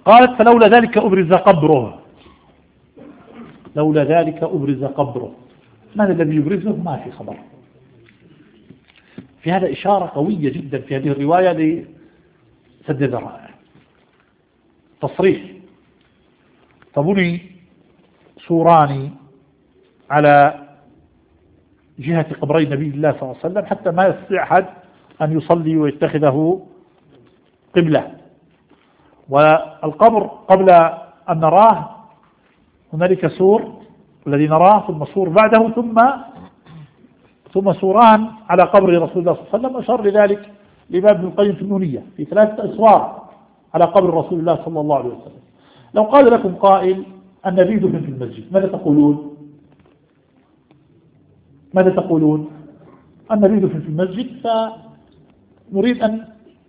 قالت فلولا ذلك أبرز قبره. لولا ذلك أبرز قبره، من الذي يبرزه؟ ما في خبر. في هذا إشارة قوية جدا في هذه الرواية لسد الذرائع، تصريح. فبني سوران على جهة قبري نبي الله صلى الله عليه وسلم حتى ما يستطيع أحد أن يصلي ويتخذه قبلة. والقبر قبل أن نراه هنالك سور الذي نراه، ثم سور بعده، ثم سوران على قبر رسول الله صلى الله عليه وسلم. أشار لذلك الإمام ابن القيم في النونية في 3 أسوار على قبر رسول الله صلى الله عليه وسلم. لو قال لكم قائل النبي دفن في المسجد، ماذا تقولون؟ ماذا تقولون؟ النبي دفن في المسجد، فنريد أن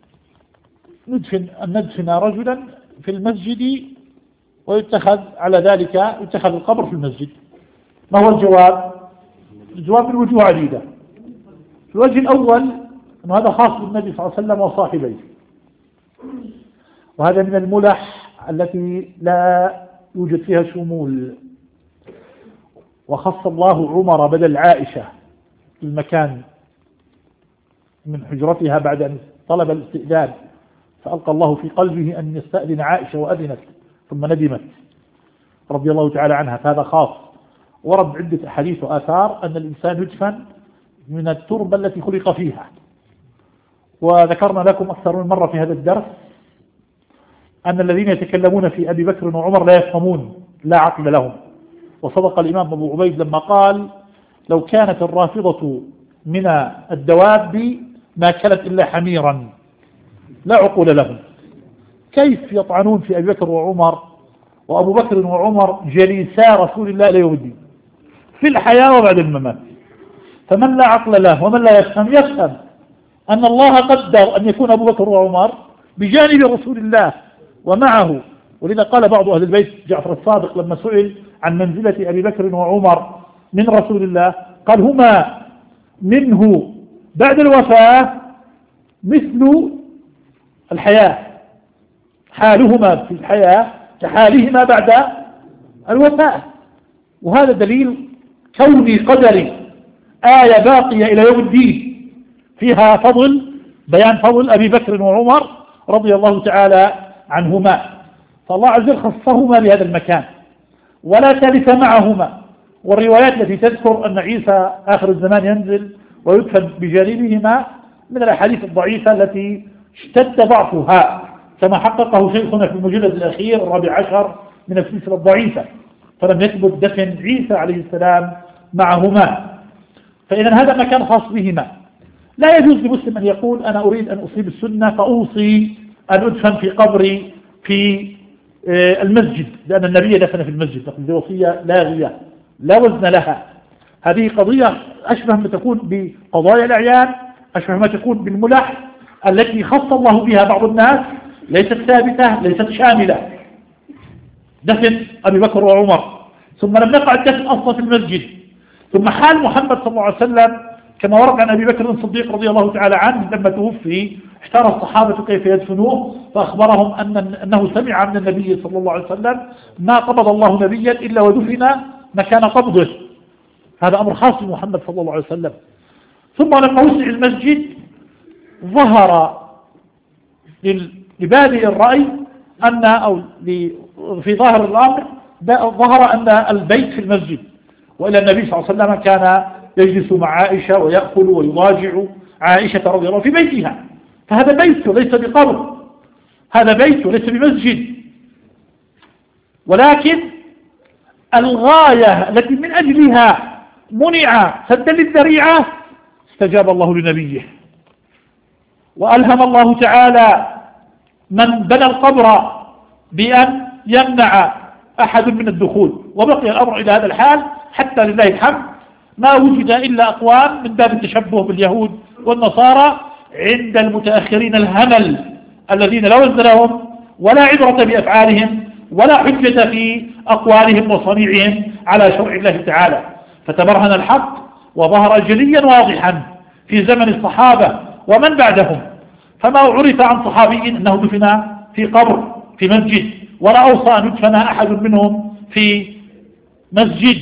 ندفن رجلا في المسجد ويتخذ على ذلك يتخذ القبر في المسجد. ما هو الجواب؟ الجواب من وجوه عديدة. الوجه الأول أن هذا خاص بالنبي صلى الله عليه وسلم وصاحبيه، وهذا من الملح التي لا يوجد فيها شمول. وخص الله عمر بدل عائشة المكان من حجرتها بعد أن طلب الاستئذان، فألقى الله في قلبه أن يستأذن عائشة وأذنت ثم ندمت رضي الله تعالى عنها، فهذا خاص. ورد عدة أحاديث وآثار أن الإنسان يدفن من التربة التي خلق فيها. وذكرنا لكم أكثر من مرة في هذا الدرس أن الذين يتكلمون في أبي بكر وعمر لا يفهمون، لا عقل لهم. وصدق الإمام أبو عبيد لما قال لو كانت الرافضة من الدواب ما كانت إلا حميرا لا عقول لهم. كيف يطعنون في أبي بكر وعمر وأبو بكر وعمر جليسا رسول الله إلى يوم الدين في الحياة وبعد الممات؟ فمن لا عقل له ومن لا يفهم أن الله قدر أن يكون أبو بكر وعمر بجانب رسول الله ومعه. ولذا قال بعض أهل البيت جعفر الصادق لما سئل عن منزلة أبي بكر وعمر من رسول الله قال هما منه بعد الوفاة مثل الحياة، حالهما في الحياة كحالهما بعد الوفاة. وهذا دليل كوني قدري، آية باقية إلى يوم الدين فيها بيان فضل أبي بكر وعمر رضي الله تعالى عنهما. فالله عز وجل خصهما بهذا المكان ولا ثالث معهما. والروايات التي تذكر أن عيسى آخر الزمان ينزل ويدفن بجانبهما من الأحاديث الضعيفة التي اشتد ضعفها، كما حققه شيخنا في المجلد الأخير 14 من السلسلة الضعيفة، فلم يثبت دفن عيسى عليه السلام معهما. فإذا هذا مكان خاص بهما. لا يجوز لمسلم أن يقول أنا أريد أن أصيب السنة فأوصي أن أدفن في قبري في المسجد، لأن النبي دفن في المسجد. هذه وصية لاغية لا وزن لها. هذه قضية أشبه ما تكون بقضايا الأعيان، أشبه ما تكون بالملح التي خص الله بها بعض الناس، ليست ثابتة ليست شاملة. دفن أبي بكر وعمر، ثم لم يقع الدفن أصلا في المسجد. ثم حال محمد صلى الله عليه وسلم كما ورد عن أبي بكر الصديق رضي الله تعالى عنه لما توفي احتار الصحابة كيف يدفنوه، فأخبرهم أنه سمع من النبي صلى الله عليه وسلم ما قبض الله نبيا إلا ودفن مكان قبضه. هذا أمر خاص بمحمد صلى الله عليه وسلم. ثم لما وسع المسجد ظهر لبادئ الرأي في ظاهر الأمر ظهر أن البيت في المسجد، وإلى النبي صلى الله عليه وسلم كان يجلس مع عائشة ويأكل ويضاجع عائشة رضي الله في بيتها، فهذا بيت وليس بقبر، هذا بيت وليس بمسجد. ولكن الغاية التي من أجلها منع سدا للذريعة استجاب الله لنبيه، وألهم الله تعالى من بنى القبر بأن يمنع أحد من الدخول، وبقي الأمر إلى هذا الحال حتى لله الحمد ما وجد إلا أقوام من باب التشبه باليهود والنصارى عند المتأخرين الهمل الذين لا وزن لهم ولا عبرة بأفعالهم ولا حجة في أقوالهم وصنيعهم على شرع الله تعالى. فتبرهن الحق وظهر جليا واضحا في زمن الصحابة ومن بعدهم. فما عرف عن صحابي أنه دفن في قبر في مسجد، ولا أوصى أن يدفن أحد منهم في مسجد.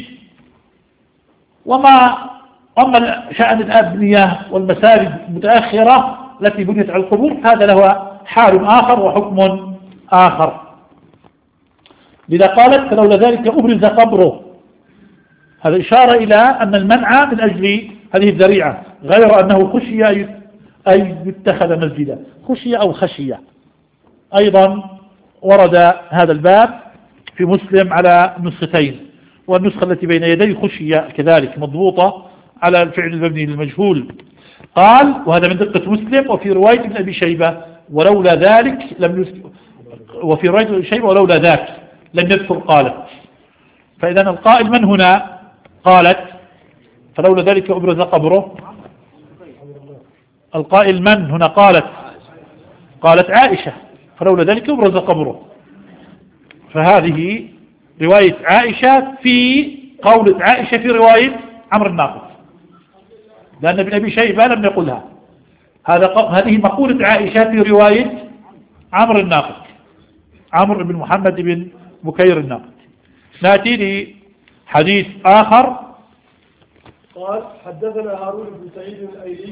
أما شأن الأبنية والمساجد المتأخرة التي بنيت على القبور هذا له حال آخر وحكم آخر. لذا قالت فلولا ذلك أبرز قبره. هذا إشارة إلى أن المنع من أجل هذه الذريعة، غير أنه خشي أي يتخذ مسجدا، خشي أو خشية. أيضا ورد هذا الباب في مسلم على نسختين، والنسخة التي بين يدي خشية كذلك مضبوطة على الفعل المبني للمجهول. قال وهذا من دقة مسلم. وفي رواية ابن أبي شيبة ولولا ذلك وفي رواية ابن أبي شيبة ولولا ذاك لم يذكر قالت. فإذا القائل من هنا؟ قالت فلولا ذلك أبرز قبره. القائل من هنا؟ قالت عائشة فلولا ذلك أبرز قبره. فهذه رواية عائشة في قولة عائشة في رواية عمرو الناقد، لأن ابن أبي شيبة لم يقلها. هذه مقولة عائشة في رواية عمرو الناقد، عمرو بن محمد بن بكير الناقد. نأتي لحديث آخر. قال حدثنا هارون بن سعيد الأيلي